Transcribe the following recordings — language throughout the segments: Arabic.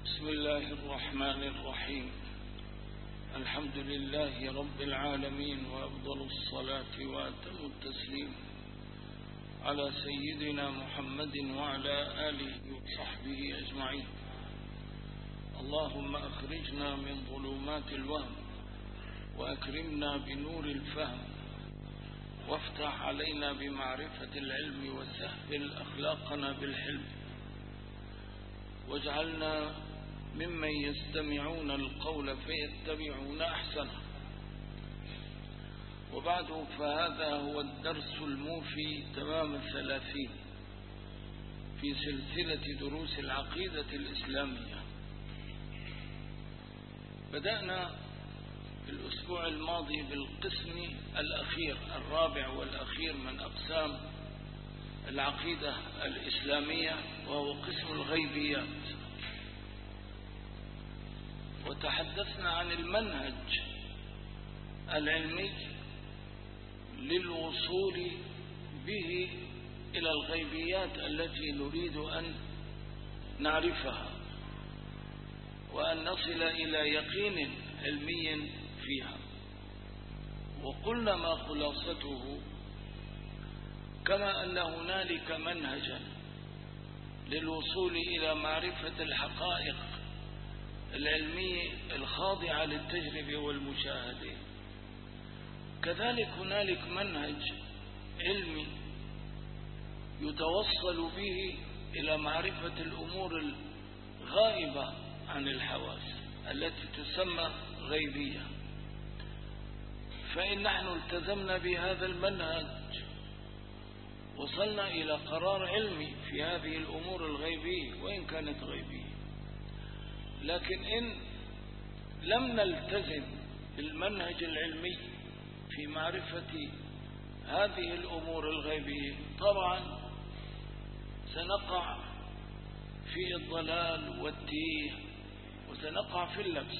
بسم الله الرحمن الرحيم. الحمد لله رب العالمين، وأفضل الصلاة وأتم التسليم على سيدنا محمد وعلى آله وصحبه أجمعين. اللهم أخرجنا من ظلمات الوهم وأكرمنا بنور الفهم، وافتح علينا بمعرفة العلم وسهل أخلاقنا بالحلم، واجعلنا ممن يستمعون القول فيتبعون أحسنه. وبعد، فهذا هو الدرس الموفي تمام 30 في سلسلة دروس العقيدة الإسلامية. بدأنا في الأسبوع الماضي بالقسم الأخير الرابع والأخير من أقسام العقيدة الإسلامية، وهو قسم الغيبيات، وتحدثنا عن المنهج العلمي للوصول به إلى الغيبيات التي نريد أن نعرفها وأن نصل إلى يقين علمي فيها. وقلنا ما خلاصته، كما أن هنالك منهجا للوصول إلى معرفة الحقائق العلمية الخاضعة للتجربة والمشاهدة، كذلك هنالك منهج علمي يتوصل به إلى معرفة الأمور الغائبة عن الحواس التي تسمى غيبية. فإن نحن التزمنا بهذا المنهج وصلنا إلى قرار علمي في هذه الأمور الغيبية وإن كانت غيبية. لكن إن لم نلتزم بالمنهج العلمي في معرفة هذه الأمور الغيبية، طبعا سنقع في الضلال والتيه وسنقع في اللبس.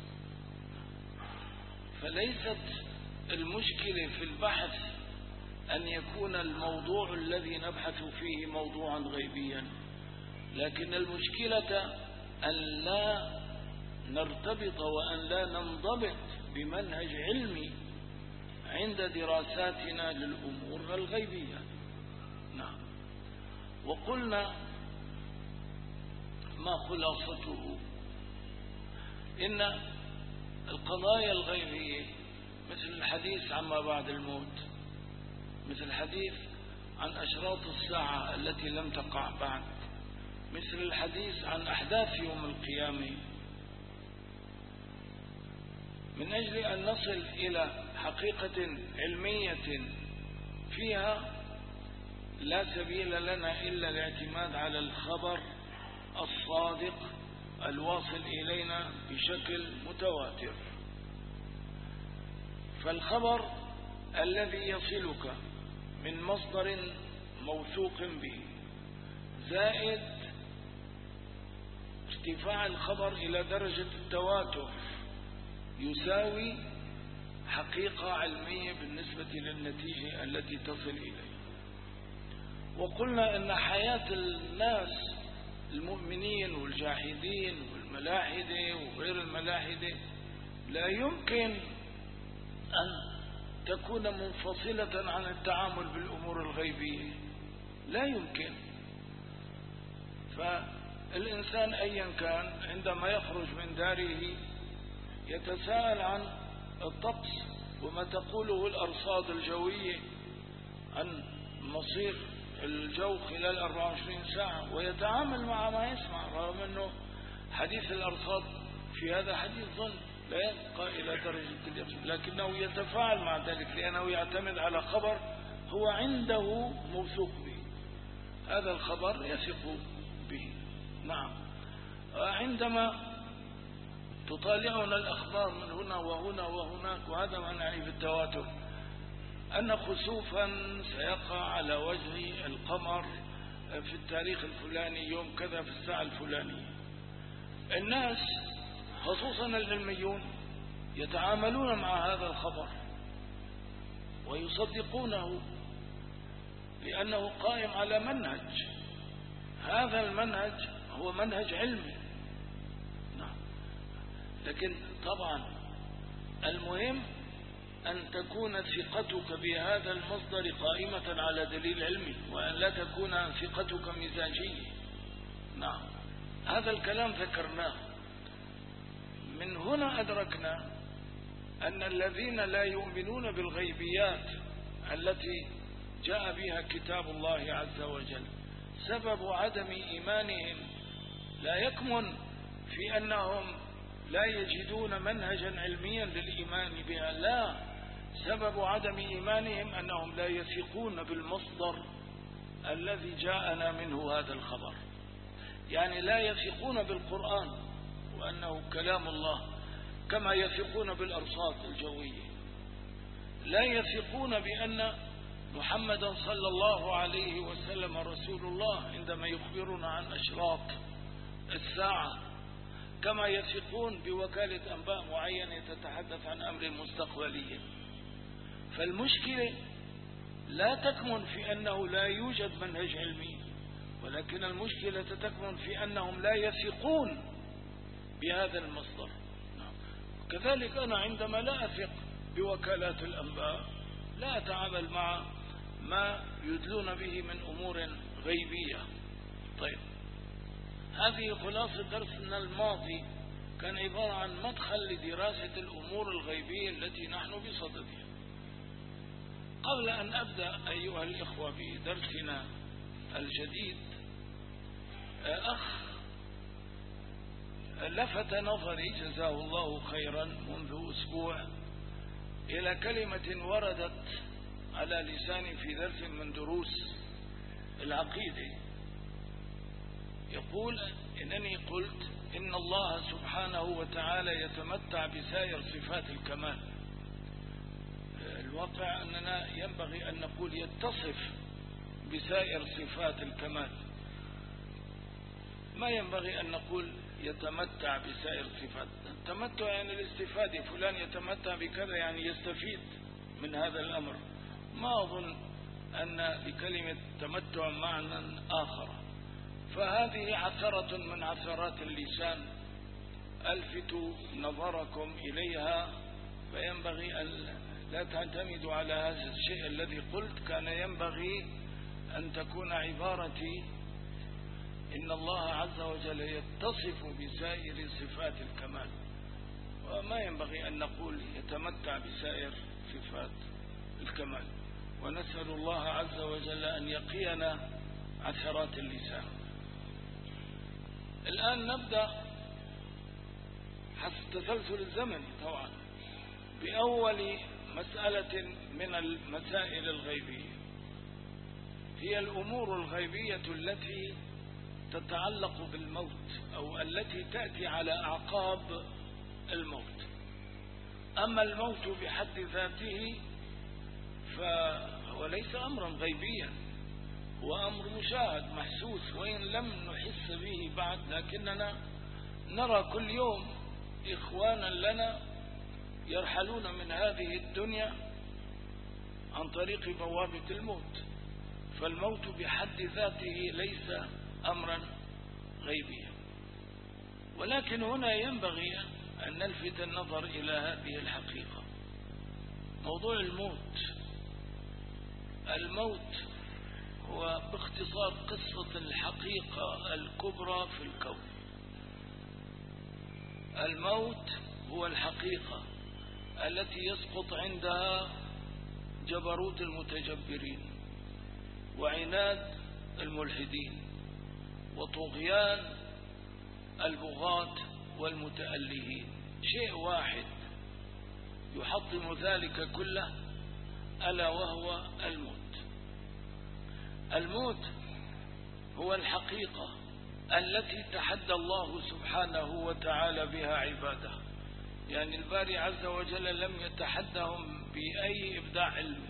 فليست المشكلة في البحث أن يكون الموضوع الذي نبحث فيه موضوعا غيبيا، لكن المشكلة أن لا نرتبط وأن لا ننضبط بمنهج علمي عند دراساتنا للأمور الغيبية. نعم. وقلنا ما خلاصته، إن القضايا الغيبية مثل الحديث عما بعد الموت، مثل الحديث عن أشراط الساعة التي لم تقع بعد، مثل الحديث عن أحداث يوم القيامة، من أجل أن نصل إلى حقيقة علمية فيها لا سبيل لنا إلا الاعتماد على الخبر الصادق الواصل إلينا بشكل متواتر. فالخبر الذي يصلك من مصدر موثوق به، زائد ارتفاع الخبر إلى درجة التواتر، يساوي حقيقة علمية بالنسبة للنتيجة التي تصل إليه. وقلنا أن حياة الناس المؤمنين والجاحدين والملاحدة وغير الملاحدة لا يمكن أن تكون منفصلة عن التعامل بالأمور الغيبية، لا يمكن. فالإنسان أيا كان عندما يخرج من داره يتساءل عن الطقس وما تقوله الأرصاد الجوية عن مصير الجو خلال 24 ساعة، ويتعامل مع ما يسمع، رغم أنه حديث الأرصاد في هذا حديث ظن لا يبقى إلى درجة اليقين، لكنه يتفاعل مع ذلك لأنه يعتمد على خبر هو عنده موثوق به، هذا الخبر يثق به. نعم. عندما تطالعنا الأخبار من هنا وهنا وهناك، وهذا ما نعني بالتواتر، أن خسوفا سيقع على وجه القمر في التاريخ الفلاني يوم كذا في الساعة الفلانية، الناس خصوصا العلميون يتعاملون مع هذا الخبر ويصدقونه لأنه قائم على منهج، هذا المنهج هو منهج علمي لكن طبعا المهم أن تكون ثقتك بهذا المصدر قائمة على دليل علمي، وأن لا تكون ثقتك مزاجية. نعم، هذا الكلام ذكرناه. من هنا أدركنا أن الذين لا يؤمنون بالغيبيات التي جاء بها كتاب الله عز وجل سبب عدم إيمانهم لا يكمن في أنهم لا يجدون منهجا علميا للإيمان بها، لا، سبب عدم إيمانهم أنهم لا يثقون بالمصدر الذي جاءنا منه هذا الخبر. يعني لا يثقون بالقرآن وأنه كلام الله كما يثقون بالأرصاد الجوية، لا يثقون بأن محمدا صلى الله عليه وسلم رسول الله عندما يخبرنا عن أشراط الساعة، كما يثقون بوكالة أنباء معينة تتحدث عن أمر مستقبلي. فالمشكلة لا تكمن في أنه لا يوجد منهج علمي، ولكن المشكلة تكمن في أنهم لا يثقون بهذا المصدر. كذلك أنا عندما لا أثق بوكالات الأنباء لا أتعامل مع ما يدلون به من أمور غيبية. طيب، هذه خلاصة درسنا الماضي، كان عبارة عن مدخل لدراسة الأمور الغيبية التي نحن بصددها. قبل أن أبدأ أيها الإخوة بدرسنا الجديد، أخ لفت نظري جزاه الله خيرا منذ أسبوع إلى كلمة وردت على لساني في درس من دروس العقيدة. يقول إنني قلت إن الله سبحانه وتعالى يتمتع بسائر صفات الكمال. الواقع أننا ينبغي أن نقول يتصف بسائر صفات الكمال، ما ينبغي أن نقول يتمتع بسائر صفات. التمتع يعني الاستفادة، فلان يتمتع بكذا يعني يستفيد من هذا الأمر. ما أظن أن لكلمة تمتع معنى آخر، فهذه عثرة من عثرات اللسان ألفت نظركم إليها، فينبغي أن لا تعتمدوا على هذا الشيء الذي قلت. كان ينبغي أن تكون عبارتي إن الله عز وجل يتصف بسائر صفات الكمال، وما ينبغي أن نقول يتمتع بسائر صفات الكمال. ونسأل الله عز وجل أن يقينا عثرات اللسان. الآن نبدأ حسب التسلسل الزمني طبعا بأول مسألة من المسائل الغيبية، هي الأمور الغيبية التي تتعلق بالموت أو التي تأتي على أعقاب الموت. أما الموت بحد ذاته فهو ليس أمرا غيبيا، هو أمر مشاهد محسوس، وإن لم نحس به بعد، لكننا نرى كل يوم إخوانا لنا يرحلون من هذه الدنيا عن طريق بوابة الموت. فالموت بحد ذاته ليس أمرا غيبيا، ولكن هنا ينبغي أن نلفت النظر إلى هذه الحقيقة. موضوع الموت هو باختصار قصة الحقيقة الكبرى في الكون. الموت هو الحقيقة التي يسقط عندها جبروت المتجبرين وعناد الملحدين وطغيان البغاة والمتألهين. شيء واحد يحطم ذلك كله، ألا وهو الموت. الموت هو الحقيقة التي تحدى الله سبحانه وتعالى بها عباده. يعني الباري عز وجل لم يتحدهم بأي إبداع علمي.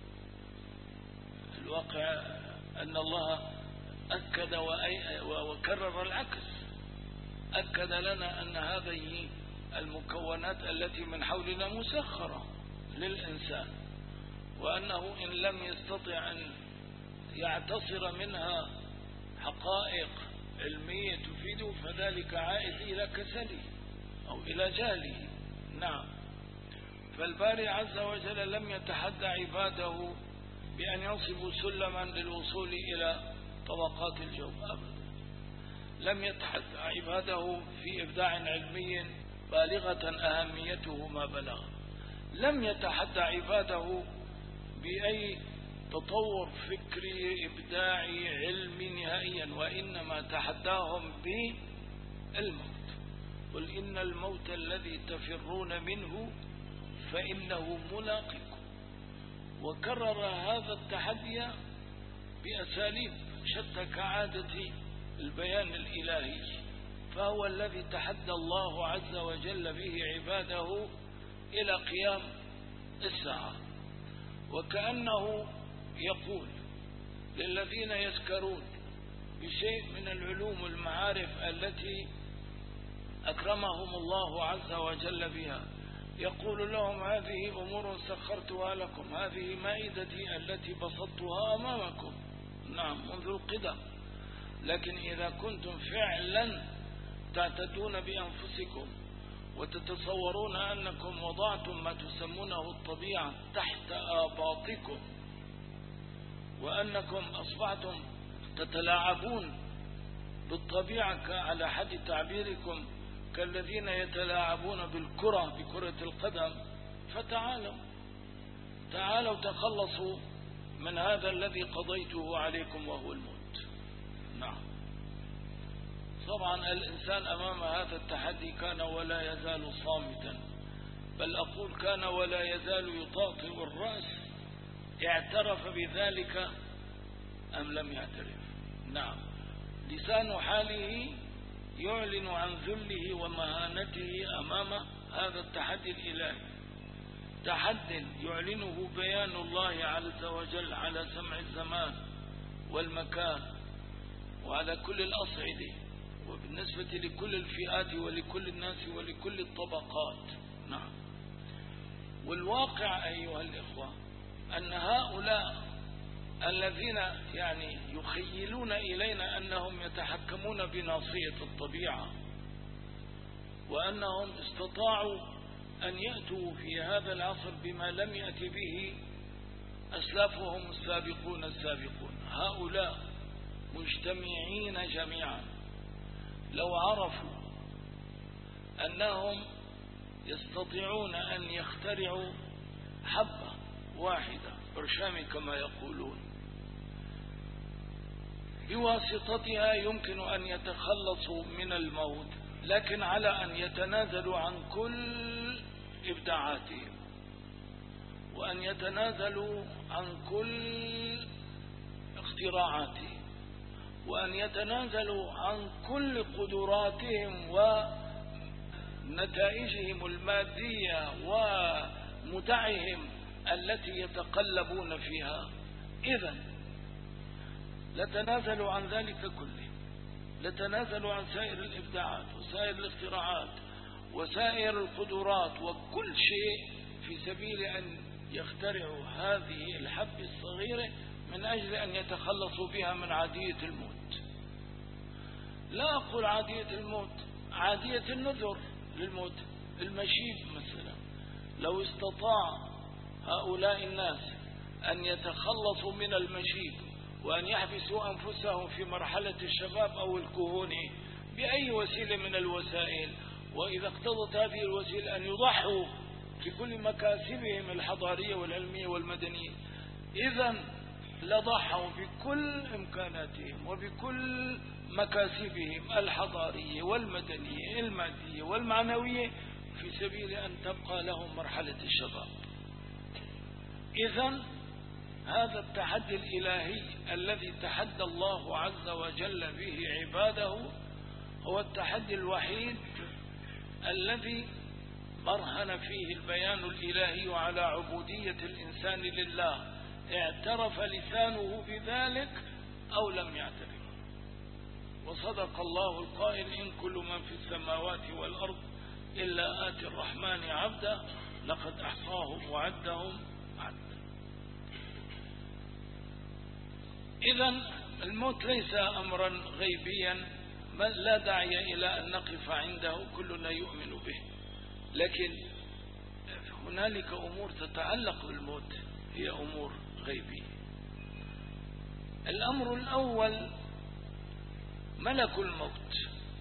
الواقع أن الله أكد وكرر العكس، أكد لنا أن هذه المكونات التي من حولنا مسخرة للإنسان، وأنه إن لم يستطع أن يعتصر منها حقائق علمية تفيده فذلك عائد إلى كسله. أو إلى جهله. نعم. فالباري عز وجل لم يتحدى عباده بأن ينصبوا سلما للوصول إلى طبقات الجو أبدا. لم يتحدى عباده في إبداع علمي بالغة أهميته ما بلغ. لم يتحدى عباده بأي تطور فكري إبداعي علمي نهائيا، وإنما تحداهم بالموت. قل إن الموت الذي تفرون منه فإنه ملاقكم. وكرر هذا التحدي بأساليب شتى كعادة البيان الإلهي، فهو الذي تحدى الله عز وجل به عباده إلى قيام الساعة. وكأنه يقول للذين يسكرون بشيء من العلوم والمعارف التي أكرمهم الله عز وجل بها، يقول لهم هذه أمور سخرتها لكم، هذه مائدتي التي بسطتها أمامكم، نعم، منذ القدم. لكن إذا كنتم فعلا تعتدون بأنفسكم وتتصورون أنكم وضعتم ما تسمونه الطبيعة تحت آباطكم، وأنكم أصبحتم تتلاعبون بالطبيعة على حد تعبيركم كالذين يتلاعبون بالكرة، بكرة القدم، تعالوا تخلصوا من هذا الذي قضيته عليكم وهو الموت. نعم. طبعا الإنسان أمام هذا التحدي كان ولا يزال صامتا، بل أقول كان ولا يزال يطاطئ الرأس. اعترف بذلك أم لم يعترف؟ نعم. لسان حاله يعلن عن ذله ومهانته أمام هذا التحدي الإلهي، تحد يعلنه بيان الله عز وجل على سمع الزمان والمكان وعلى كل الأصعدة، وبالنسبة لكل الفئات ولكل الناس ولكل الطبقات. نعم. والواقع أيها الإخوة أن هؤلاء الذين يخيلون إلينا أنهم يتحكمون بناصية الطبيعة، وأنهم استطاعوا أن يأتوا في هذا العصر بما لم يأتي به أسلافهم السابقون، هؤلاء مجتمعين جميعا لو عرفوا أنهم يستطيعون أن يخترعوا حبة واحدة برشام كما يقولون، بواسطتها يمكن أن يتخلصوا من الموت، لكن على أن يتنازلوا عن كل إبداعاتهم، وأن يتنازلوا عن كل اختراعاتهم، وأن يتنازلوا عن كل قدراتهم ونتائجهم المادية ومتعهم التي يتقلبون فيها. إذن لتنازلوا عن ذلك كله، لتنازلوا عن سائر الإبداعات وسائر الاختراعات وسائر القدرات وكل شيء في سبيل أن يخترعوا هذه الحبة الصغيرة من أجل أن يتخلصوا بها من عادية الموت. لا أقول عادية الموت، عادية النذر للموت، المشيب مثلا. لو استطاع هؤلاء الناس أن يتخلصوا من المشيب وأن يحبسوا أنفسهم في مرحلة الشباب أو الكهولة بأي وسيلة من الوسائل، وإذا اقتضت هذه الوسيلة أن يضحوا بكل مكاسبهم الحضارية والعلمية والمدنية، إذن لضحوا بكل إمكاناتهم وبكل مكاسبهم الحضارية والمدنية المادية والمعنوية في سبيل أن تبقى لهم مرحلة الشباب. إذن هذا التحدي الإلهي الذي تحدى الله عز وجل به عباده هو التحدي الوحيد الذي برهن فيه البيان الإلهي على عبودية الإنسان لله، اعترف لسانه بذلك أو لم يعترف. وصدق الله القائل: إن كل من في السماوات والأرض إلا آتي الرحمن عبدا لقد أحصاهم وعدهم عدا. إذن الموت ليس أمرا غيبيا لا داعي إلى أن نقف عنده، كلنا يؤمن به. لكن هنالك أمور تتعلق بالموت هي أمور غيبية. الأمر الأول ملك الموت،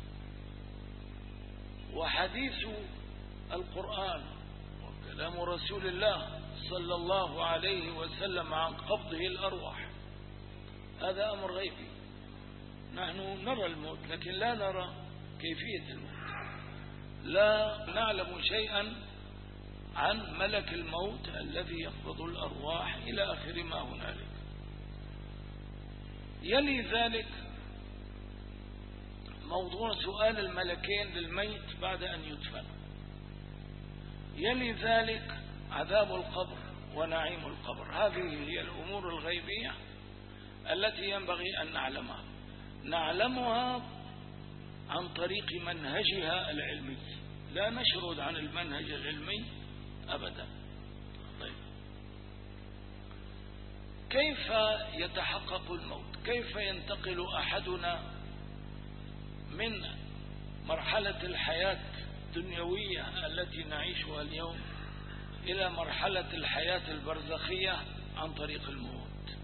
وحديث القرآن وكلام رسول الله صلى الله عليه وسلم عن قبضه الأرواح، هذا أمر غيبي. نحن نرى الموت لكن لا نرى كيفية الموت، لا نعلم شيئا عن ملك الموت الذي يقبض الأرواح إلى آخر ما هنالك. يلي ذلك موضوع سؤال الملكين للميت بعد أن يدفن. يلي ذلك عذاب القبر ونعيم القبر. هذه هي الأمور الغيبية التي ينبغي أن نعلمها عن طريق منهجها العلمي، لا نشرد عن المنهج العلمي أبدا. طيب، كيف يتحقق الموت؟ كيف ينتقل أحدنا من مرحلة الحياة الدنيوية التي نعيشها اليوم إلى مرحلة الحياة البرزخية عن طريق الموت؟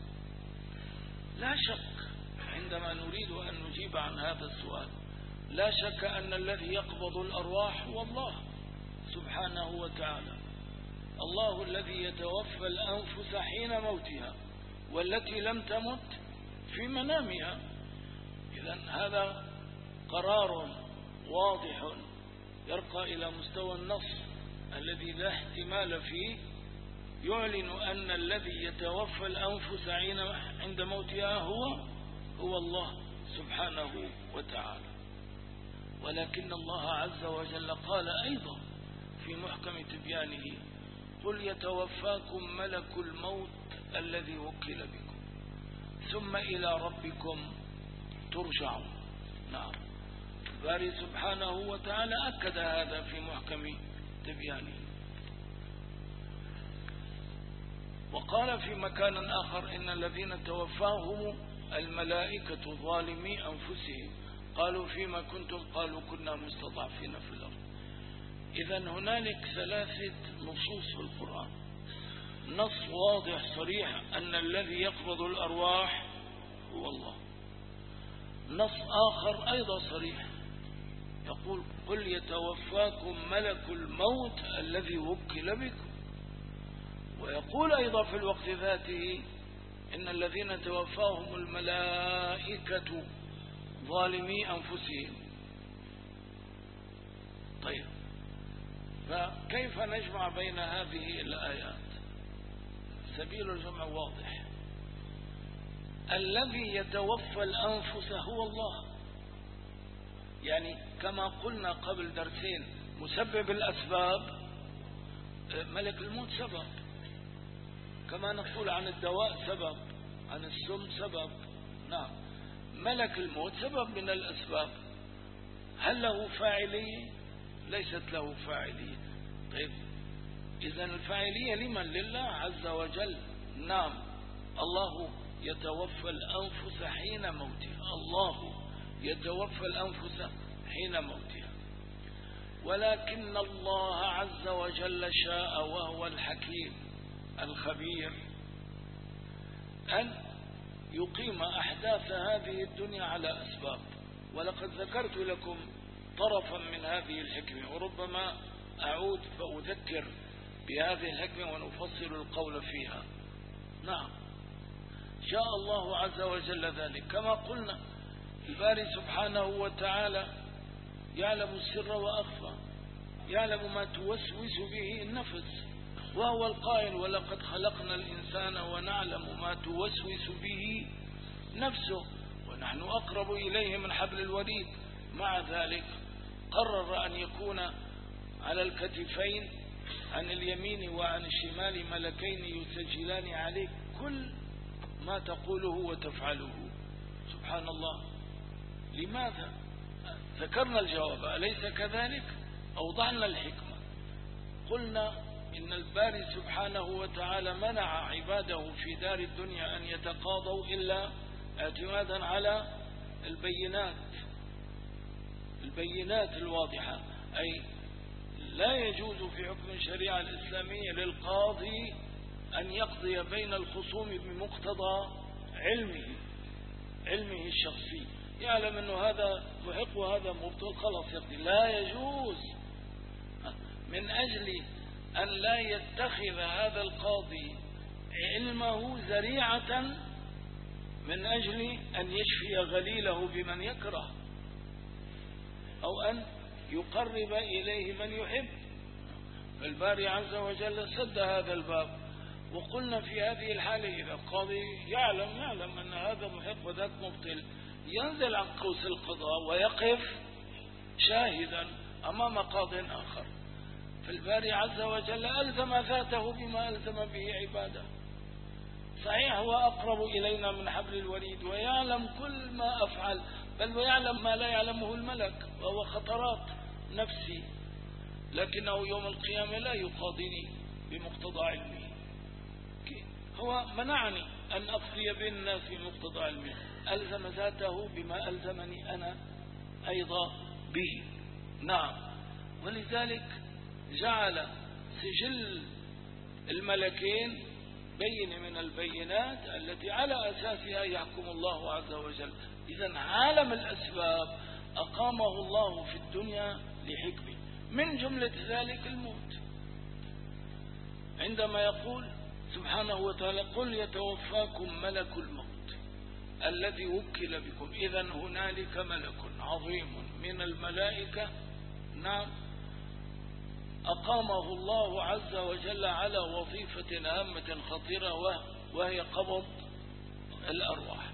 لا شك عندما نريد أن نجيب عن هذا السؤال، لا شك أن الذي يقبض الأرواح هو الله سبحانه وتعالى، الله الذي يتوفى الأنفس حين موتها والتي لم تمت في منامها. إذن هذا قرار واضح يرقى إلى مستوى النص الذي لا احتمال فيه، يعلن أن الذي يتوفى الأنفس عند موتها هو الله سبحانه وتعالى. ولكن الله عز وجل قال أيضا في محكم تبيانه: قل يتوفاكم ملك الموت الذي وكل بكم ثم إلى ربكم ترجعون. نعم، الباري سبحانه وتعالى أكد هذا في محكم تبيانه، وقال في مكان آخر: إن الذين توفاهم الملائكة ظالمي أنفسهم قالوا فيما كنتم قالوا كنا مستضعفين في الأرض. إذن هنالك ثلاثة نصوص في القرآن، نص واضح صريح أن الذي يقبض الأرواح هو الله، نص آخر أيضا صريح يقول: قل يتوفاكم ملك الموت الذي وكل بكم. ويقول أيضا في الوقت ذاته: إن الذين توفاهم الملائكة ظالمي أنفسهم. طيب، فكيف نجمع بين هذه الآيات؟ سبيل الجمع واضح، الذي يتوفى الأنفس هو الله، يعني كما قلنا قبل درسين مسبب الأسباب ملك الموت سبب، كما نقول عن الدواء سبب، عن السم سبب. نعم، ملك الموت سبب من الأسباب. هل له فاعلية؟ ليست له فاعلية. طيب، إذن الفاعلية لمن؟ لله عز وجل. نعم، الله يتوفى الأنفس حين موتها، الله يتوفى الأنفس حين موتها، ولكن الله عز وجل شاء وهو الحكيم الخبير أن يقيم أحداث هذه الدنيا على أسباب. ولقد ذكرت لكم طرفا من هذه الحكمة، وربما أعود فأذكر بهذه الحكمة ونفصل القول فيها. نعم، شاء الله عز وجل ذلك. كما قلنا الباري سبحانه وتعالى يعلم السر وأخفى، يعلم ما توسوس به النفس، وهو القائل: ولقد خلقنا الإنسان ونعلم ما توسوس به نفسه ونحن أقرب إليه من حبل الوريد. مع ذلك قرر أن يكون على الكتفين عن اليمين وعن الشمال ملكين يسجلان عليك كل ما تقوله وتفعله. سبحان الله. لماذا؟ ذكرنا الجواب، أليس كذلك؟ أوضعنا الحكمة، قلنا إن الباري سبحانه وتعالى منع عباده في دار الدنيا أن يتقاضوا إلا اعتمادا على البينات، البينات الواضحة، أي لا يجوز في حكم الشريعة الإسلامية للقاضي أن يقضي بين الخصوم بمقتضى علمه الشخصي، يعلم أنه هذا محق وهذا مبطل خلاص يقضي. لا يجوز من أجل أن لا يتخذ هذا القاضي علمه ذريعة من أجل أن يشفي غليله بمن يكره، أو أن يقرب إليه من يحب. فالباري عز وجل سد هذا الباب، وقلنا في هذه الحالة إذا القاضي يعلم أن هذا محق وذاك مبطل، ينزل عن قوس القضاء ويقف شاهدا أمام قاض آخر. فالباري عز وجل ألزم ذاته بما ألزم به عباده. صحيح هو أقرب إلينا من حبل الوريد ويعلم كل ما أفعل، بل ويعلم ما لا يعلمه الملك وهو خطرات نفسي، لكنه يوم القيامة لا يقاضيني بمقتضى علمه. هو منعني أن أقضي بين الناس بمقتضى علمه، ألزم ذاته بما ألزمني أنا أيضا به. نعم، ولذلك جعل سجل الملكين بين من البينات التي على أساسها يحكم الله عز وجل. إذن عالم الأسباب أقامه الله في الدنيا لحكمه، من جملة ذلك الموت، عندما يقول سبحانه وتعالى قل يتوفاكم ملك الموت الذي وكل بكم. إذن هنالك ملك عظيم من الملائكة، نعم، أقامه الله عز وجل على وظيفة هامة خطيرة وهي قبض الأرواح.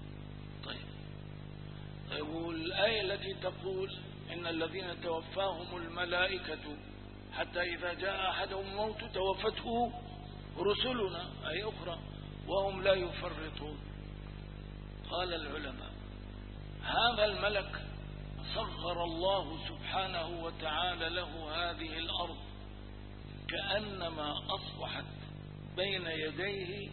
طيب والآية التي تقول إن الذين توفاهم الملائكة حتى إذا جاء أحدهم الموت توفته رسلنا، أي أخرى، وهم لا يفرطون. قال العلماء هذا الملك صغر الله سبحانه وتعالى له هذه الأرض كأنما أصبحت بين يديه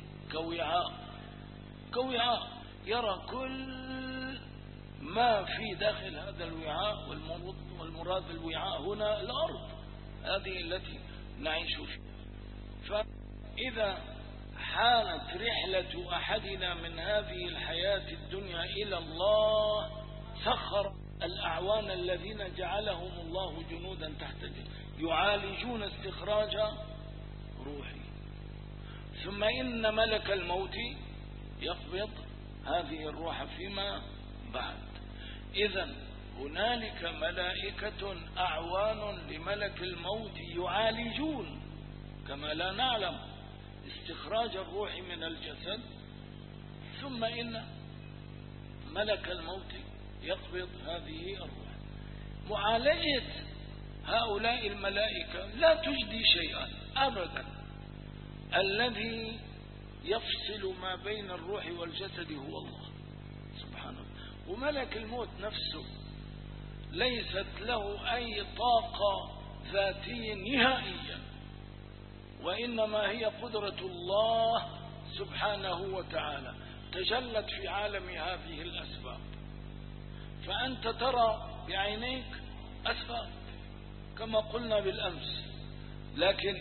كوعاء يرى كل ما في داخل هذا الوعاء، والمراد الوعاء هنا الأرض هذه التي نعيش فيها. فإذا حانت رحلة أحدنا من هذه الحياة الدنيا إلى الله سخر الأعوان الذين جعلهم الله جنودا تحت يعالجون استخراج روحي، ثم إن ملك الموت يقبض هذه الروح فيما بعد. إذن هنالك ملائكة أعوان لملك الموت يعالجون كما لا نعلم استخراج الروح من الجسد، ثم إن ملك الموت يقبض هذه الروح. معالجة هؤلاء الملائكة لا تجدي شيئا أبدا. الذي يفصل ما بين الروح والجسد هو الله سبحانه. وملك الموت نفسه ليست له أي طاقة ذاتية نهائيا، وإنما هي قدرة الله سبحانه وتعالى تجلت في عالم هذه الأسباب. فأنت ترى بعينيك أسباب كما قلنا بالأمس، لكن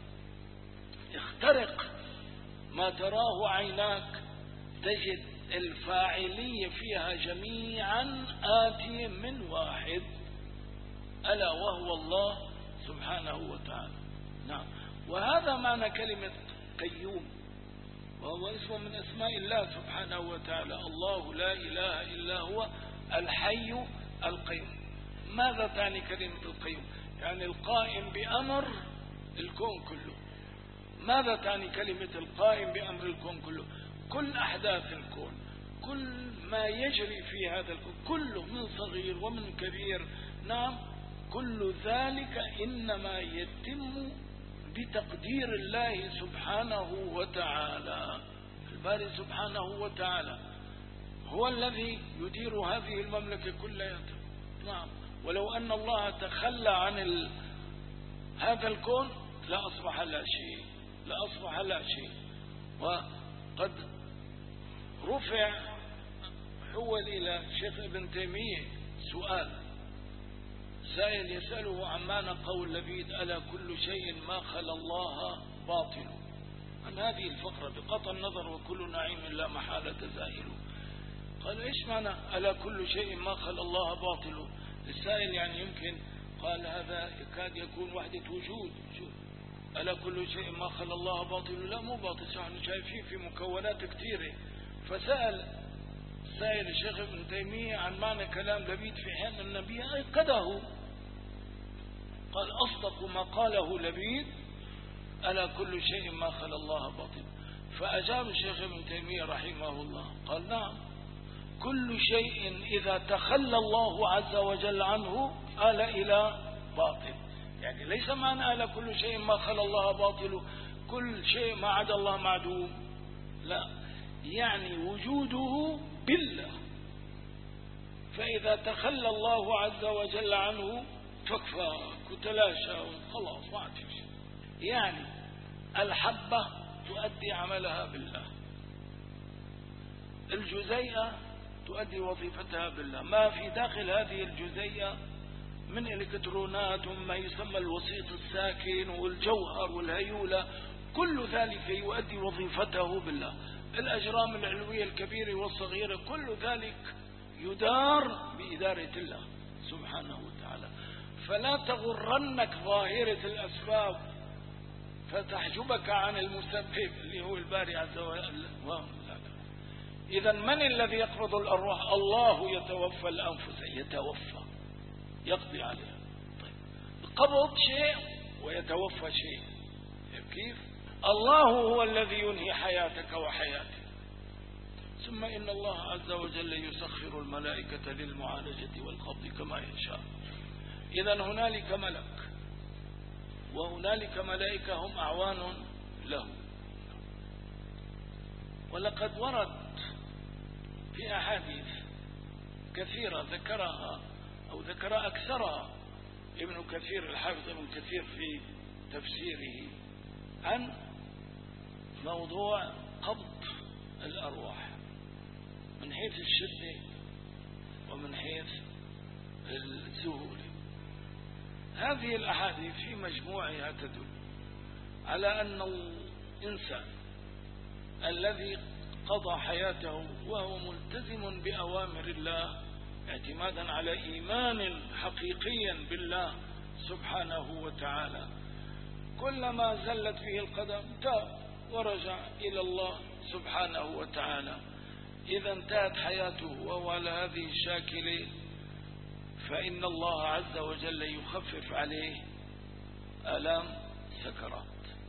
اخترق ما تراه عيناك تجد الفاعلية فيها جميعا آتي من واحد، ألا وهو الله سبحانه وتعالى. نعم، وهذا معنى كلمة قيوم، وهو اسم من أسماء الله سبحانه وتعالى. الله لا إله إلا هو الحي القيوم. ماذا تعني كلمة القيوم؟ يعني القائم بأمر الكون كله. ماذا تعني كلمة القائم بأمر الكون كله؟ كل أحداث الكون، كل ما يجري في هذا الكون كله من صغير ومن كبير، نعم، كل ذلك إنما يتم بتقدير الله سبحانه وتعالى. الباري سبحانه وتعالى هو الذي يدير هذه المملكة كلها. نعم، ولو أن الله تخلى عن هذا الكون لأصبح لا شيء. وقد رفع حول إلى شيخ ابن تيمية سؤال السائل يسأله عن معنى قول لبيد: ألا كل شيء ما خلا الله باطل. عن هذه الفقرة بقطع النظر وكل نعيم لا محالة زائل. قال: إيش معنى ألا كل شيء ما خلا الله باطل؟ السائل يعني يمكن قال هذا يكاد يكون وحدة وجود. شوف، ألا كل شيء ما خلا الله باطل؟ لا، مو باطل، نحن شايفين في مكونات كثيرة. فسأل السائل الشيخ ابن تيمية عن معنى كلام لبيد في حين النبي أكده. قال: أصدق ما قاله لبيد ألا كل شيء ما خلا الله باطل. فأجاب الشيخ ابن تيمية رحمه الله قال: نعم، كل شيء إذا تخلى الله عز وجل عنه آل إلى باطل. يعني ليس معنى آل كل شيء ما خلا الله باطل كل شيء ما عدا الله معدوم، لا، يعني وجوده بالله. فإذا تخلى الله عز وجل عنه تكفاك وتلاشى خلاص ما عاد في شيء. يعني الحبة تؤدي عملها بالله، الجزيئة تؤدي وظيفتها بالله، ما في داخل هذه الجزيئة من إلكترونات وما يسمى الوسيط الساكن والجوهر والهيولة، كل ذلك يؤدي وظيفته بالله. الأجرام العلوية الكبيرة والصغيرة كل ذلك يدار بإدارة الله سبحانه وتعالى. فلا تغرنك ظاهرة الأسباب فتحجبك عن المسبب اللي هو الباري عز وجل. إذا من الذي يقبض الأرواح؟ الله يتوفى الأنفس، يتوفى، يقضي عليها. طيب، القبض شيء ويتوفى شيء. كيف؟ الله هو الذي ينهي حياتك وحياتي. ثم إن الله عز وجل يسخر الملائكة للمعالجة والقبض كما يشاء. إذا هنالك ملك وهنالك ملائكة هم أعوان له. ولقد ورد في أحاديث كثيرة ذكرها أو ذكر أكثرها ابن كثير، الحافظ ابن كثير في تفسيره، عن موضوع قبض الأرواح من حيث الشدة ومن حيث السهولة. هذه الأحاديث في مجموعها تدل على أن الإنسان الذي قضى حياته وهو ملتزم بأوامر الله اعتمادا على إيمان حقيقيا بالله سبحانه وتعالى، كلما زلت به القدم تاب ورجع إلى الله سبحانه وتعالى. إذا انتهت حياته وهو على هذه الشاكلة فإن الله عز وجل يخفف عليه آلام سكرات.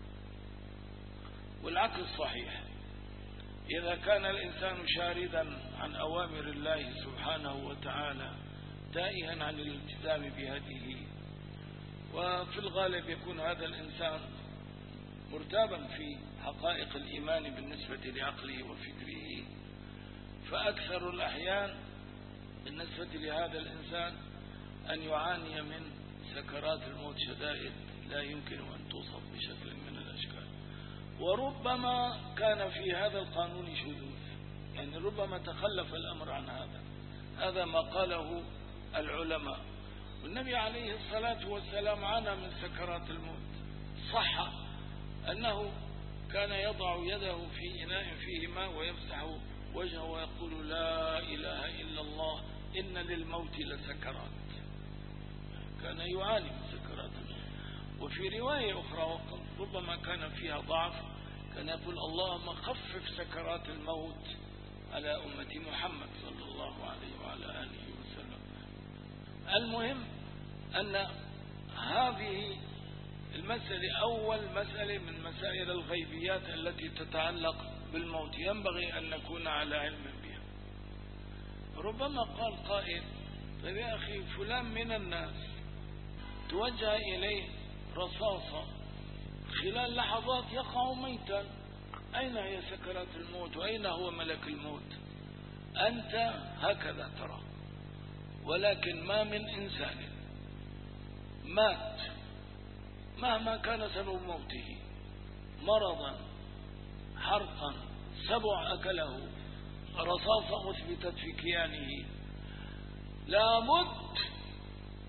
والعكس صحيح، إذا كان الإنسان شاردا عن أوامر الله سبحانه وتعالى تائها عن الالتزام بهذه، وفي الغالب يكون هذا الإنسان مرتابا في حقائق الإيمان بالنسبة لعقله وفكره، فأكثر الأحيان بالنسبة لهذا الإنسان أن يعاني من سكرات الموت شدائد لا يمكن أن توصف بشكل من الأشكال. وربما كان في هذا القانون شذوذ، يعني ربما تخلف الأمر عن هذا. هذا ما قاله العلماء. والنبي عليه الصلاة والسلام عانى من سكرات الموت. صح أنه كان يضع يده في إناء فيه ماء ويمسح وجهه ويقول: لا إله إلا الله إن للموت لسكرات. كان يعاني من سكرات الموت. وفي رواية أخرى ربما كان فيها ضعف، كان يقول: اللهم خفف سكرات الموت على أمة محمد صلى الله عليه وعلى آله وسلم. المهم أن هذه المسألة أول مسألة من مسائل الغيبيات التي تتعلق بالموت ينبغي أن نكون على علم بها. ربما قال قائل: طيب يا أخي، فلان من الناس توجه إليه رصاصة خلال لحظات يقع ميتا، أين هي سكرات الموت وأين هو ملك الموت؟ أنت هكذا ترى، ولكن ما من إنسان مات مهما كان سبب موته، مرضا، حرقا، سبع أكله، رصاصة أثبتت في كيانه، لابد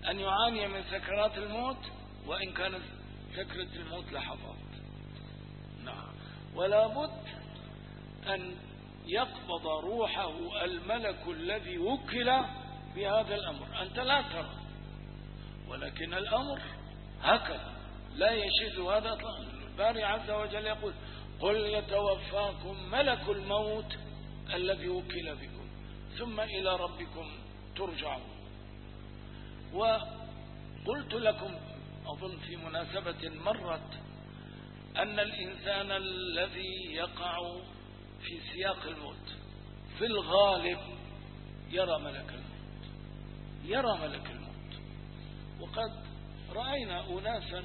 أن يعاني من سكرات الموت، وإن كانت سكرة الموت لحظات. نعم. ولا بد أن يقبض روحه الملك الذي وكل بهذا الأمر. أنت لا ترى، ولكن الأمر هكذا لا يشد هذا. الباري عز وجل يقول: قل يتوفاكم ملك الموت الذي وكل بكم ثم إلى ربكم ترجعون. وقلت لكم أظن في مناسبة مرت أن الإنسان الذي يقع في سياق الموت في الغالب يرى ملك الموت، يرى ملك الموت. وقد رأينا أناسا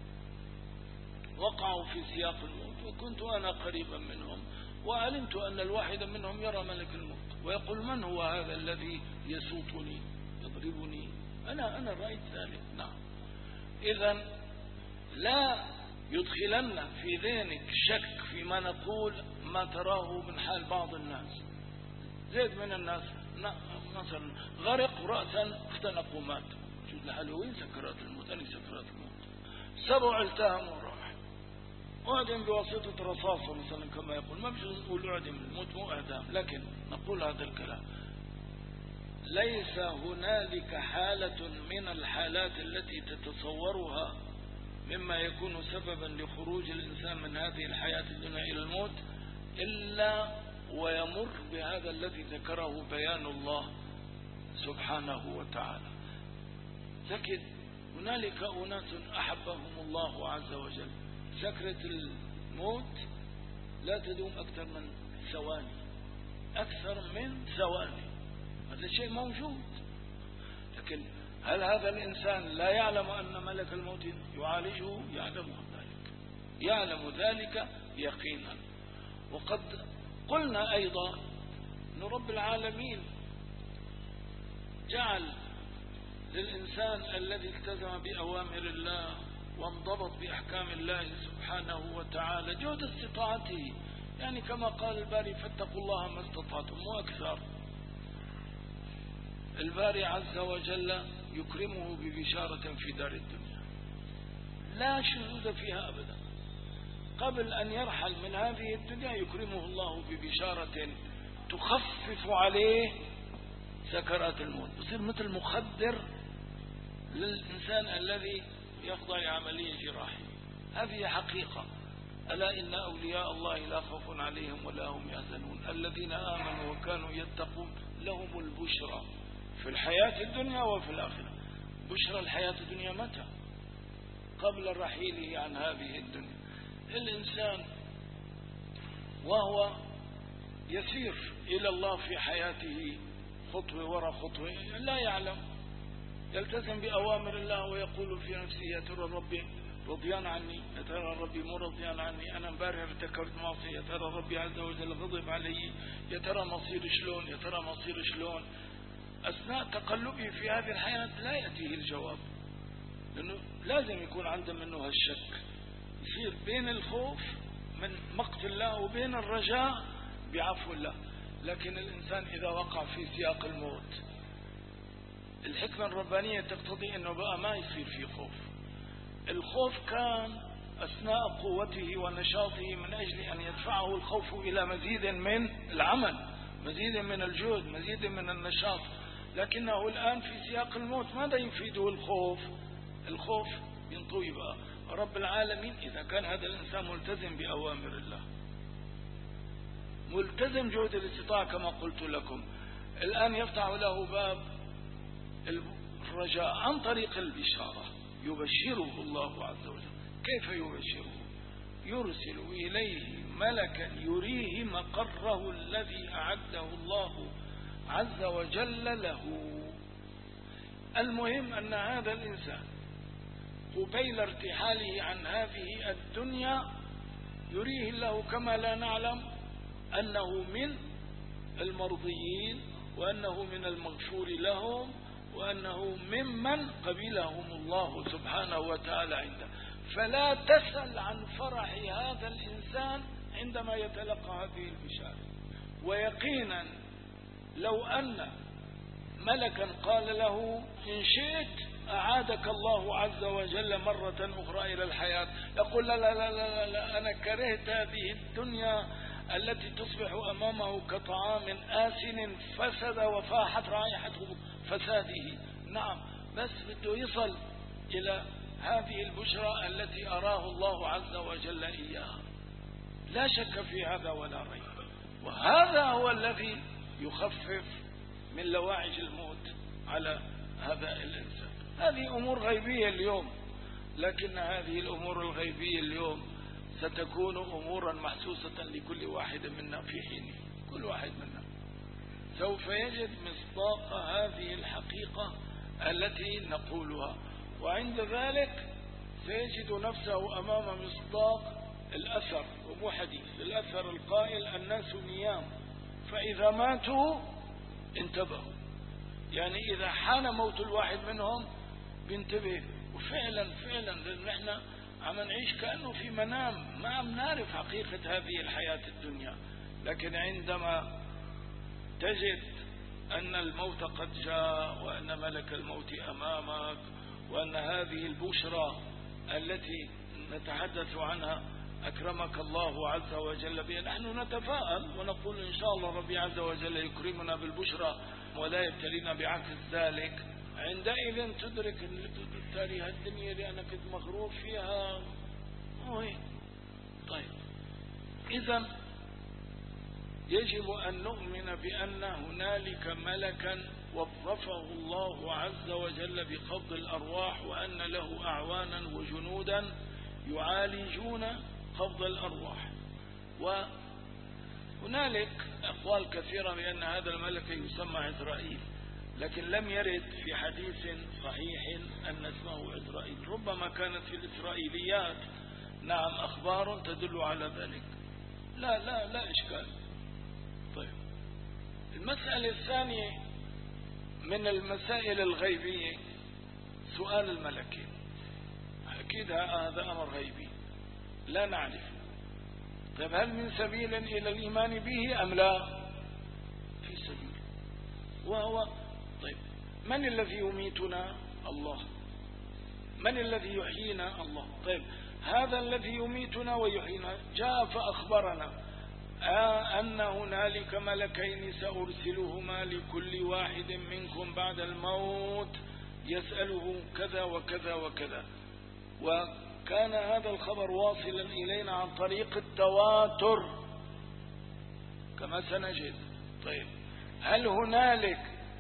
وقعوا في سياق الموت وكنت أنا قريبا منهم، وعلمت أن الواحد منهم يرى ملك الموت ويقول: من هو هذا الذي يسوطني يضربني؟ أنا رأيت ذلك. نعم. إذن لا يدخلن في ذهنك شك فيما نقول ما تراه من حال بعض الناس. زيد من الناس مثلا غرق رأسا اختنق ومات، شوف لحاله وين سكرات الموت؟ أنا سكرات الموت. 7 التهم وراح، أعدم بواسطة رصاصة مثلا كما يقول. ما بجوز نقول أعدم، الموت مو إعدام، لكن نقول هذا الكلام. ليس هنالك حالة من الحالات التي تتصورها مما يكون سببا لخروج الإنسان من هذه الحياة الدنيا إلى الموت إلا ويمر بهذا الذي ذكره بيان الله سبحانه وتعالى. لكن هنالك أناس أحبهم الله عز وجل سكرة الموت لا تدوم أكثر من ثواني، أكثر من ثواني. هذا شيء موجود. لكن هل هذا الإنسان لا يعلم أن ملك الموت يعالجه؟ يعلم ذلك، يعلم ذلك يقينا. وقد قلنا أيضا أن رب العالمين جعل للإنسان الذي التزم بأوامر الله وانضبط بأحكام الله سبحانه وتعالى جهد استطاعته، يعني كما قال الباري: فاتقوا الله ما استطعتم، وأكثر. الباري عز وجل يكرمه ببشارة في دار الدنيا لا شذوذ فيها أبدا. قبل أن يرحل من هذه الدنيا يكرمه الله ببشارة تخفف عليه سكرات الموت، يصير مثل مخدر للإنسان الذي يخضع لعملية جراحية. هذه حقيقة. ألا إن أولياء الله لا خوف عليهم ولا هم يحزنون الذين آمنوا وكانوا يتقون لهم البشرى في الحياة الدنيا وفي الآخرة. بشرى الحياة الدنيا متى؟ قبل رحيله عن هذه الدنيا. الإنسان وهو يسير إلى الله في حياته خطوة وراء خطوة لا يعلم، يلتزم بأوامر الله ويقول في نفسه: يا ترى ربي رضيان عني، يا ترى ربي مو رضيان عني، أنا امبارح ارتكبت معصية، يا ترى ربي عز وجل غضب علي، يا ترى مصير شلون، يا ترى مصير شلون. أثناء تقلبه في هذه الحياة لا يأتيه الجواب، لأنه لازم يكون عنده منه هالشك، يصير بين الخوف من مقت الله وبين الرجاء بعفو الله. لكن الإنسان إذا وقع في سياق الموت الحكمة الربانية تقتضي أنه بقى ما يصير في خوف. الخوف كان أثناء قوته ونشاطه من أجل أن يدفعه الخوف إلى مزيد من العمل، مزيد من الجهد، مزيد من النشاط. لكنه الآن في سياق الموت ماذا يفيده الخوف؟ الخوف ينطوي بقى. رب العالمين إذا كان هذا الإنسان ملتزم بأوامر الله، ملتزم جهد الاستطاعة كما قلت لكم، الآن يفتح له باب الرجاء عن طريق البشارة. يبشره الله عز وجل. كيف يبشره؟ يرسل إليه ملكا يريه مقره الذي أعده الله عز وجل له. المهم أن هذا الإنسان قبيل ارتحاله عن هذه الدنيا يريه الله كما لا نعلم أنه من المرضيين، وأنه من المغفور لهم، وأنه ممن قبلهم الله سبحانه وتعالى عنده. فلا تسأل عن فرح هذا الإنسان عندما يتلقى هذه البشارة. ويقينا لو أن ملكا قال له إن شئت أعادك الله عز وجل مرة أخرى إلى الحياة، يقول لا لا لا لا لا، أنا كرهت هذه الدنيا التي تصبح أمامه كطعام آسن فسد وفاحت رائحة فساده. نعم، بس بده يصل إلى هذه البشرى التي أراه الله عز وجل إياها، لا شك في هذا ولا ريب. وهذا هو الذي يخفف من لواعج الموت على هذا الإنسان. هذه أمور غيبية اليوم، لكن هذه الأمور الغيبية اليوم ستكون أمورا محسوسة لكل واحد منا في حينه. كل واحد منا سوف يجد مصداق هذه الحقيقة التي نقولها، وعند ذلك سيجد نفسه أمام مصداق الأثر، ومو حديث الأثر القائل الناس نيام فإذا ماتوا انتبهوا. يعني إذا حان موت الواحد منهم بينتبه. وفعلا لأن نحن عم نعيش كأنه في منام، ما عم نعرف حقيقة هذه الحياة الدنيا. لكن عندما تجد أن الموت قد جاء، وأن ملك الموت أمامك، وأن هذه البشرى التي نتحدث عنها أكرمك الله عز وجل بها، نحن نتفاءل ونقول إن شاء الله ربي عز وجل يكرمنا بالبشرى ولا يبتلينا بعكس ذلك. عندئذ تدرك أن تاريخ الدنيا اللي أنا كنت مغرور فيها وين. طيب، إذن يجب أن نؤمن بأن هنالك ملكا وظفه الله عز وجل بقبض الأرواح، وأن له أعوانا وجنودا يعالجون قبض الأرواح. وهنالك أقوال كثيرة بأن هذا الملك يسمى عزرائيل، لكن لم يرد في حديث صحيح أن اسمه عزرائيل. ربما كانت في الإسرائيليات نعم أخبار تدل على ذلك، لا إشكال. طيب، المسألة الثانية من المسائل الغيبية سؤال الملكين. أكيد هذا أمر غيبي لا نعرفه. طيب، هل من سبيل إلى الإيمان به أم لا؟ في سبيل. وهو طيب، من الذي يميتنا؟ الله. من الذي يحيينا؟ الله. طيب، هذا الذي يميتنا ويحيينا جاء فأخبرنا أن هنالك ملكين سأرسلهما لكل واحد منكم بعد الموت يسأله كذا وكذا وكذا، وكان هذا الخبر واصلا إلينا عن طريق التواتر كما سنجد. طيب، هل هنالك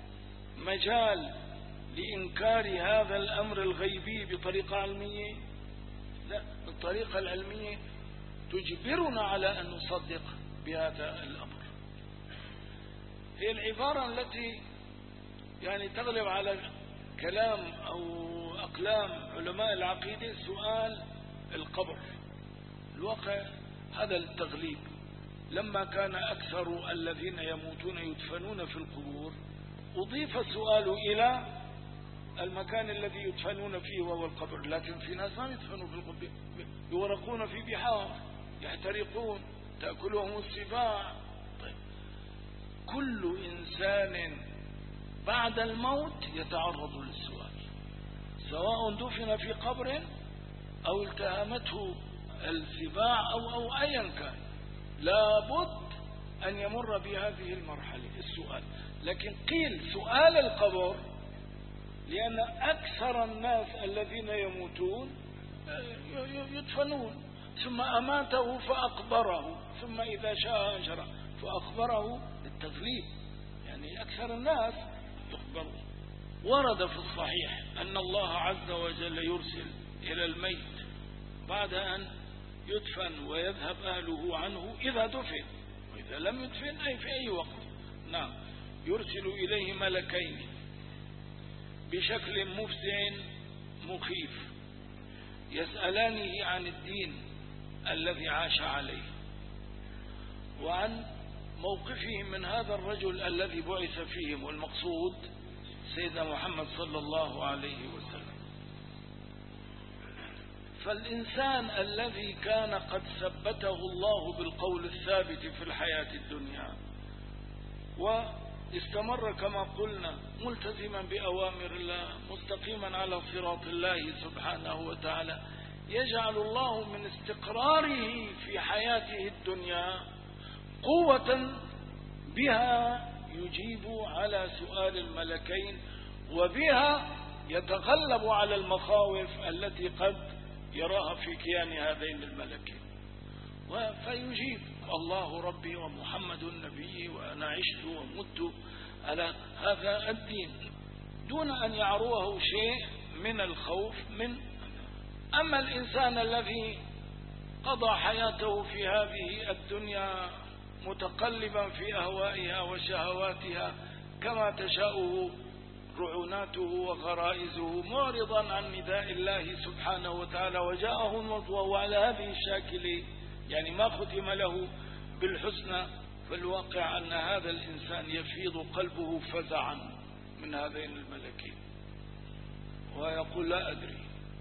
مجال لإنكار هذا الأمر الغيبي بطريقة علمية؟ لا، الطريقة العلمية تجبرنا على أن نصدق بهذا الأمر. هي العبارة التي يعني تغلب على كلام أو أقلام علماء العقيدة سؤال القبر. الواقع هذا التغليب، لما كان أكثر الذين يموتون يدفنون في القبور أضيف السؤال إلى المكان الذي يدفنون فيه وهو القبر. لكن في ناس ما يدفنوا في القبر، يورقون في بحار، يحترقون، تأكلهم السباع. طيب، كل إنسان بعد الموت يتعرض للسؤال، سواء دفن في قبر أو التهمته السباع أو أيا كان، لابد أن يمر بهذه المرحلة السؤال. لكن قيل سؤال القبر لأن أكثر الناس الذين يموتون يدفنون، ثم أماته فأقبره، ثم إذا شاء أنشره فأخبره للتغليب، يعني أكثر الناس يخبرون. ورد في الصحيح أن الله عز وجل يرسل إلى الميت بعد أن يدفن ويذهب أهله عنه إذا دفن، وإذا لم يدفن أي في أي وقت. نعم، يرسل إليه ملكين بشكل مفزع مخيف يسألانه عن الدين الذي عاش عليه، وعن موقفهم من هذا الرجل الذي بعث فيهم، والمقصود سيدنا محمد صلى الله عليه وسلم. فالإنسان الذي كان قد ثبته الله بالقول الثابت في الحياة الدنيا استمر كما قلنا ملتزما بأوامر الله مستقيما على صراط الله سبحانه وتعالى، يجعل الله من استقراره في حياته الدنيا قوة بها يجيب على سؤال الملكين، وبها يتغلب على المخاوف التي قد يراها في كيان هذين الملكين، فيجيب الله ربي ومحمد النبي وأنا عشت ومت على هذا الدين دون أن يعروه شيء من الخوف من. أما الإنسان الذي قضى حياته في هذه الدنيا متقلبا في أهوائها وشهواتها كما تشاءه رعوناته وغرائزه، معرضا عن نداء الله سبحانه وتعالى، وجاءه الموت وهو على هذه الشاكل، يعني ما ختم له بالحسنى. فالواقع أن هذا الإنسان يفيض قلبه فزعا من هذين الملكين ويقول لا أدري،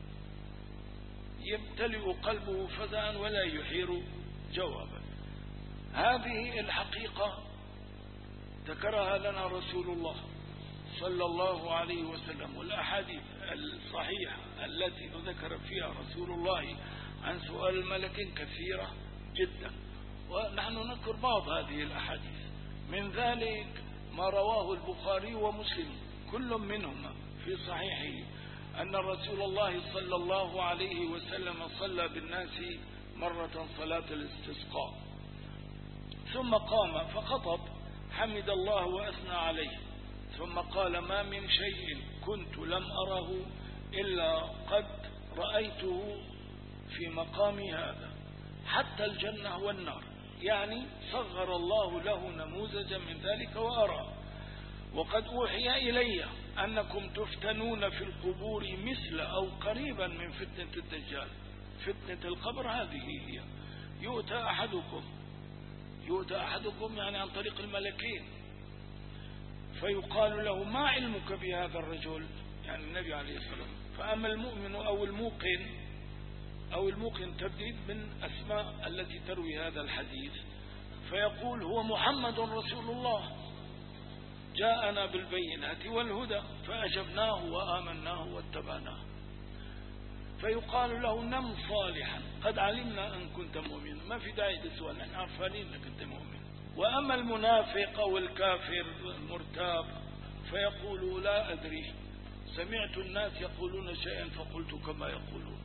يمتلئ قلبه فزعا ولا يحير جوابا. هذه الحقيقة ذكرها لنا رسول الله صلى الله عليه وسلم، والأحاديث الصحيحة التي ذكر فيها رسول الله عن سؤال الملكين كثيرة جدا، ونحن نذكر بعض هذه الأحاديث. من ذلك ما رواه البخاري ومسلم كل منهما في صحيحه أن رسول الله صلى الله عليه وسلم صلى بالناس مرة صلاة الاستسقاء، ثم قام فخطب حمد الله وأثنى عليه، ثم قال ما من شيء كنت لم أره إلا قد رأيته في مقامي هذا حتى الجنة والنار، يعني صغر الله له نموذجا من ذلك وأرى. وقد أوحي إلي أنكم تفتنون في القبور مثل أو قريبا من فتنة الدجال. فتنة القبر هذه هي، يؤتى أحدكم يعني عن طريق الملكين، فيقال له ما علمك بهذا الرجل، يعني النبي عليه الصلاة والسلام. فأما المؤمن أو الموقن تبديد من أسماء التي تروي هذا الحديث، فيقول هو محمد رسول الله جاءنا بالبينات والهدى فأجبناه وآمناه واتبعناه. فيقال له نم صالحا قد علمنا أن كنت مؤمنا، ما في داعي للسؤال، نحن عارفين أنك كنت مؤمن. وأما المنافق أو الكافر المرتاب فيقول لا أدري، سمعت الناس يقولون شيئا فقلت كما يقولون.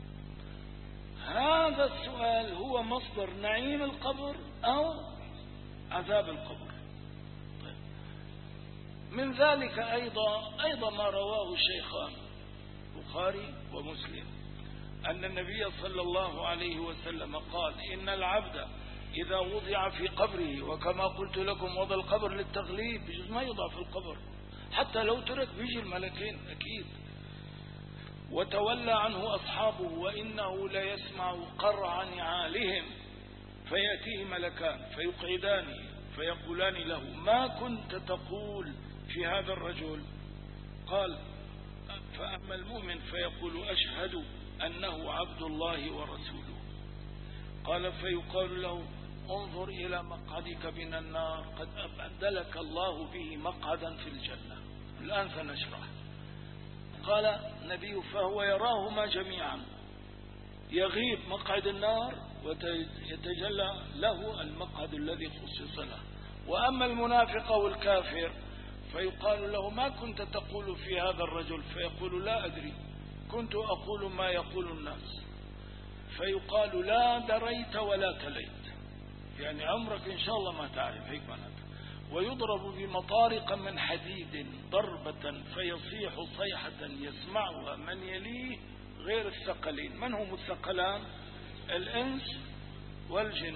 هذا السؤال هو مصدر نعيم القبر أو عذاب القبر. طيب. من ذلك أيضا ما رواه الشيخان البخاري ومسلم أن النبي صلى الله عليه وسلم قال إن العبد إذا وضع في قبره، وكما قلت لكم وضع القبر للتغليب، بجوز ما يوضع في القبر حتى لو ترك بيجي الملكين أكيد، وتولى عنه أصحابه وإنه لا يسمع قرع نعالهم، فيأتيه ملكان فيقعدانه فيقولان له ما كنت تقول في هذا الرجل؟ قال فأما المؤمن فيقول أشهد أنه عبد الله ورسوله. قال فيقال له انظر إلى مقعدك من النار قد أبدلك الله به مقعدا في الجنة. الآن سنشرح. قال النبي فهو يراهما جميعا، يغيب مقعد النار ويتجلى له المقعد الذي خصص له. وأما المنافق والكافر فيقال له ما كنت تقول في هذا الرجل؟ فيقول لا أدري، كنت أقول ما يقول الناس. فيقال لا دريت ولا تليت، يعني عمرك إن شاء الله ما تعرف، هيك معناته. ويضرب بمطارق من حديد ضربة فيصيح صيحة يسمعها من يليه غير الثقلين. من هم الثقلان؟ الإنس والجن.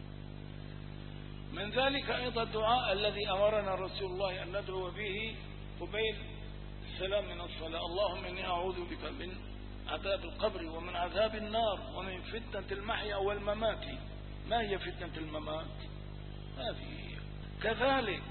من ذلك أيضا الدعاء الذي أمرنا رسول الله أن ندعو به قبيل السلام من الصلاة: اللهم إني أعوذ بك من عذاب القبر ومن عذاب النار ومن فتنة المحيا والممات. ما هي فتنة الممات؟ هذه. كذلك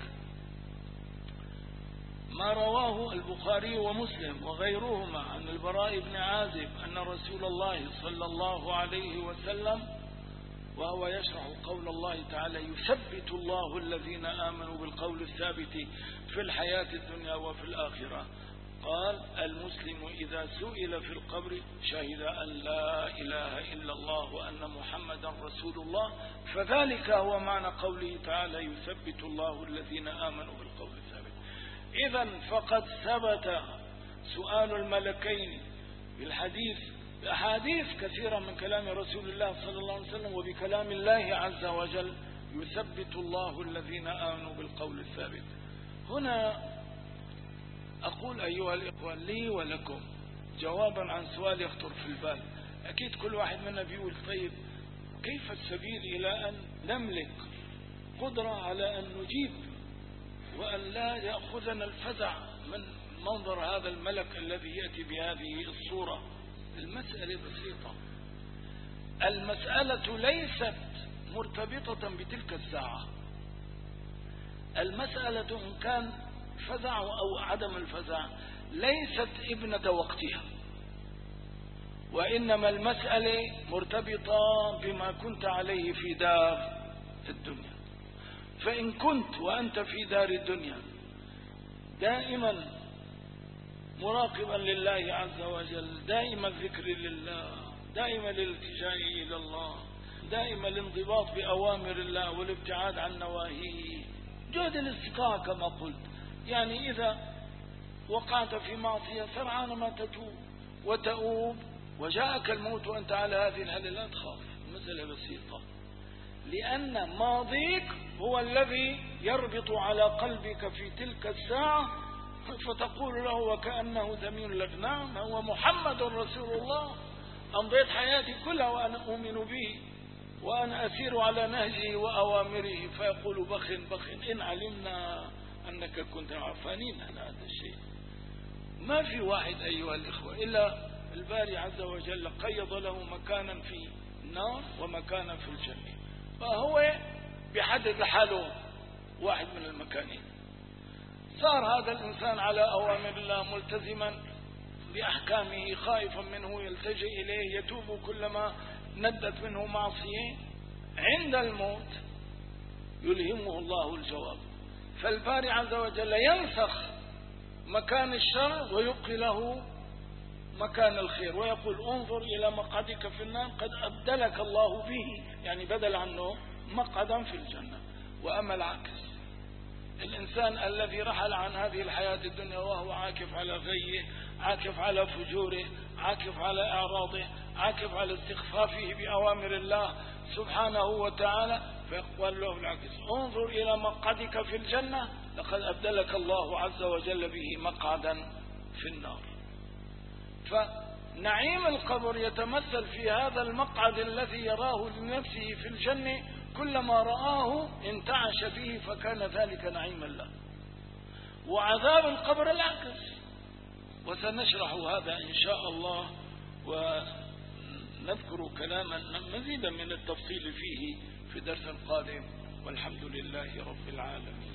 ما رواه البخاري ومسلم وغيرهما عن البراء بن عازب أن رسول الله صلى الله عليه وسلم وهو يشرح قول الله تعالى: يثبت الله الذين آمنوا بالقول الثابت في الحياة الدنيا وفي الآخرة. قال: المسلم إذا سئل في القبر شهد أن لا إله إلا الله وأن محمدا رسول الله، فذلك هو معنى قوله تعالى: يثبت الله الذين آمنوا بالقول الثابت. إذن فقد ثبت سؤال الملكين بالحديث بأحاديث كثيرة من كلام رسول الله صلى الله عليه وسلم وبكلام الله عز وجل: يثبت الله الذين آمنوا بالقول الثابت. هنا أقول أيها الإخوة لي ولكم جوابا عن سؤال يخطر في البال. أكيد كل واحد منا بيقول: طيب كيف السبيل إلى أن نملك قدرة على أن نجيب وأن لا يأخذنا الفزع من منظر هذا الملك الذي يأتي بهذه الصورة؟ المسألة بسيطة. المسألة ليست مرتبطة بتلك الساعة. المسألة إن كان فزع أو عدم الفزع ليست ابنة وقتها، وإنما المسألة مرتبطة بما كنت عليه في دار الدنيا. فإن كنت وأنت في دار الدنيا دائما مراقبا لله عز وجل، دائما الذكر لله، دائما الالتجاء إلى الله، دائما الانضباط بأوامر الله والابتعاد عن نواهيه، جهد الاستطاعة كما قلت. يعني إذا وقعت في معصية سرعان ما تتوب وتؤوب وجاءك الموت وأنت على هذه الحالة لا تخاف. المسألة بسيطة، لأن ماضيك هو الذي يربط على قلبك في تلك الساعة، فتقول له وكأنه زميل لك: نعم هو محمد رسول الله، أمضيت حياتي كلها وأنا أؤمن به وأنا أسير على نهجه وأوامره. فيقول: بخ بخ إن علمنا أنك كنت عرفانين عن هذا الشيء. ما في واحد أيها الإخوة إلا الباري عز وجل قيض له مكانا في النار ومكانا في الجنة، فهو بحدد لحاله واحد من المكانين. صار هذا الإنسان على أوامر الله ملتزما بأحكامه، خائفا منه يلتجئ إليه، يتوب كلما ندت منه معصية. عند الموت يلهمه الله الجواب، فالباري عز وجل ينسخ مكان الشر ويبقي له مكان الخير، ويقول: انظر إلى مقعدك في النار قد أبدلك الله به، يعني بدل عنه مقعدا في الجنة. وأما العكس، الإنسان الذي رحل عن هذه الحياة الدنيا وهو عاكف على غيه، عاكف على فجوره، عاكف على إعراضه، عاكف على استخفافه بأوامر الله سبحانه وتعالى، فيقول له العكس: انظر إلى مقعدك في الجنة لقد أبدلك الله عز وجل به مقعدا في النار. فنعيم القبر يتمثل في هذا المقعد الذي يراه لنفسه في الجنة، كلما رآه انتعش به فكان ذلك نعيما له. وعذاب القبر العكس، وسنشرح هذا إن شاء الله ونذكر كلاما مزيدا من التفصيل فيه في درس قادم، والحمد لله رب العالمين.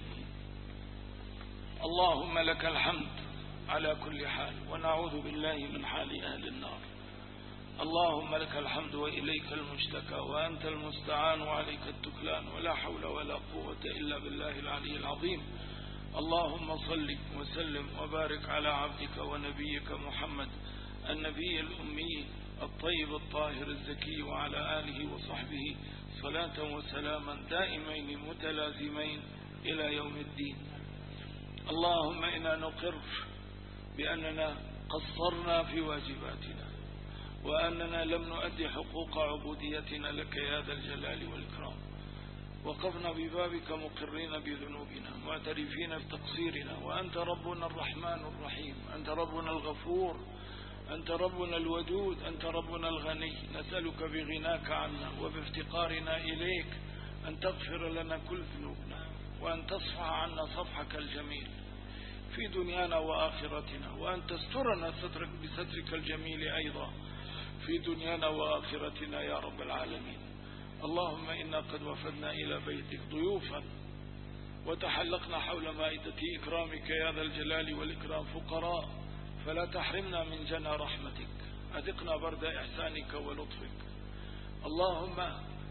اللهم لك الحمد على كل حال، ونعوذ بالله من حال أهل النار. اللهم لك الحمد وإليك المشتكى، وأنت المستعان وعليك التكلان، ولا حول ولا قوة إلا بالله العلي العظيم. اللهم صل وسلم وبارك على عبدك ونبيك محمد النبي الأمي الطيب الطاهر الزكي، وعلى آله وصحبه صلاة وسلاما دائمين متلازمين إلى يوم الدين. اللهم إنا نقر بأننا قصرنا في واجباتنا، وأننا لم نؤدي حقوق عبوديتنا لك يا ذا الجلال والإكرام. وقفنا ببابك مقرين بذنوبنا معترفين بتقصيرنا، وأنت ربنا الرحمن الرحيم، أنت ربنا الغفور، أنت ربنا الودود، أنت ربنا الغني. نسألك بغناك عنا وبافتقارنا إليك أن تغفر لنا كل ذنوبنا، وأن تصفح عنا صفحك الجميل في دنيانا وآخرتنا، وأن تسترنا بسترك الجميل أيضا في دنيانا وآخرتنا يا رب العالمين. اللهم إنا قد وفدنا إلى بيتك ضيوفا، وتحلقنا حول مائدة إكرامك يا ذا الجلال والإكرام فقراء، فلا تحرمنا من جنى رحمتك، أذقنا برد إحسانك ولطفك. اللهم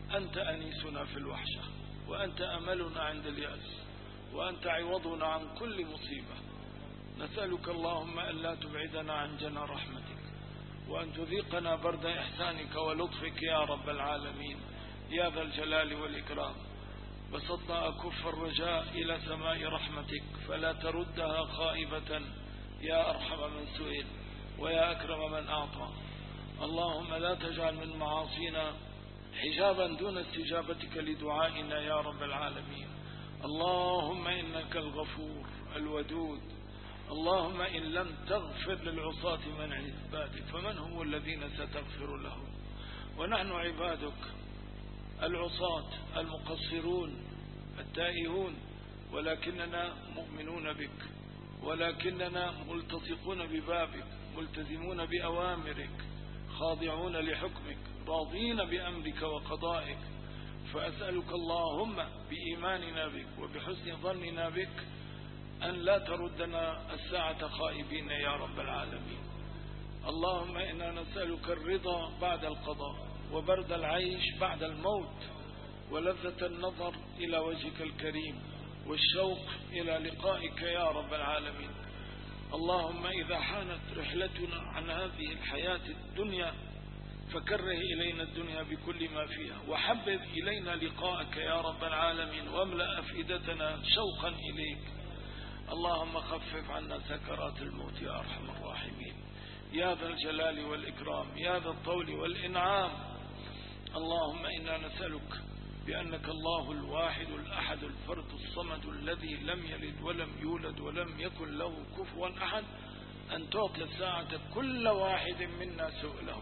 أنت أنيسنا في الوحشة، وأنت أملنا عند اليأس، وأنت عوضنا عن كل مصيبة. نسألك اللهم ألا تبعدنا عن جنى رحمتك، وأن تذيقنا برد إحسانك ولطفك يا رب العالمين يا ذا الجلال والإكرام. بسطنا أكف الرجاء إلى سماء رحمتك فلا تردها خائبة يا أرحم من سئل ويا أكرم من أعطى. اللهم لا تجعل من معاصينا حجابا دون استجابتك لدعائنا يا رب العالمين. اللهم إنك الغفور الودود. اللهم إن لم تغفر للعصاة من عبادك فمن هم الذين ستغفر لهم؟ ونحن عبادك العصاة المقصرون التائهون، ولكننا مؤمنون بك، ولكننا ملتصقون ببابك، ملتزمون بأوامرك، خاضعون لحكمك، راضين بأمرك وقضائك. فأسألك اللهم بإيماننا بك وبحسن ظننا بك أن لا تردنا الساعة خائبين يا رب العالمين. اللهم إنا نسألك الرضا بعد القضاء، وبرد العيش بعد الموت، ولذة النظر إلى وجهك الكريم، والشوق إلى لقائك يا رب العالمين. اللهم إذا حانت رحلتنا عن هذه الحياة الدنيا فكره إلينا الدنيا بكل ما فيها، وحبب إلينا لقاءك يا رب العالمين، واملأ أفئدتنا شوقا إليك. اللهم خفف عنا سكرات الموت يا أرحم الراحمين يا ذا الجلال والإكرام يا ذا الطول والإنعام. اللهم إنا نسألك بأنك الله الواحد الأحد الفرد الصمد الذي لم يلد ولم يولد ولم يكن له كفوا أحد أن تعطي الساعة كل واحد منا سؤله،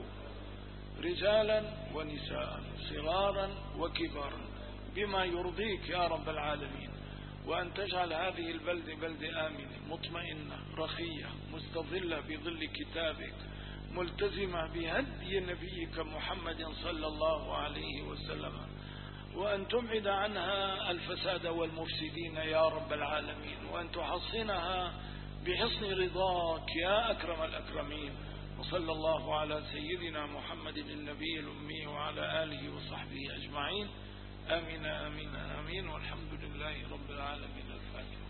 رجالا ونساء، صغارا وكبارا، بما يرضيك يا رب العالمين، وأن تجعل هذه بلد آمنة مطمئنة رخية مستظلة بظل كتابك، ملتزمة بهدي نبيك محمد صلى الله عليه وسلم، وأن تبعد عنها الفساد والمفسدين يا رب العالمين، وأن تحصنها بحصن رضاك يا أكرم الأكرمين. وصلى الله على سيدنا محمد النبي الأمي وعلى آله وصحبه أجمعين. آمين آمين آمين، والحمد لله رب العالمين. الفاتحة.